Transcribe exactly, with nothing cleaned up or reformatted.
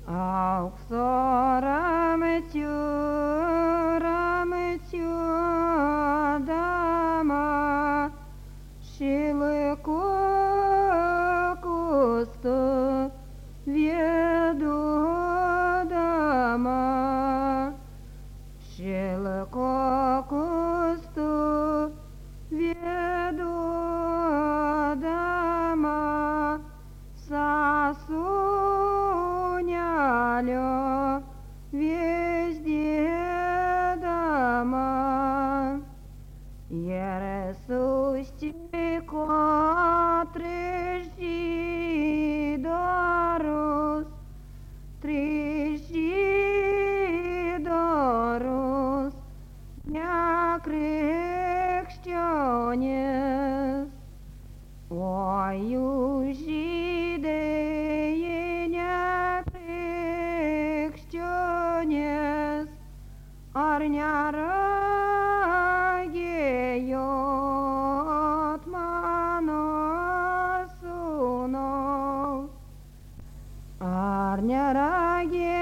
Aukso rameciu, rameciu dama, šilko kustu viedodama, šilko kustu viedodama, sasūnelio viesdėdama. Ir sustiko tris žydorus, tris žydorus, nekrikščionis, o jūs žydai nekrikščionis, ar neragėjot mano sūnaus, ar neragėjot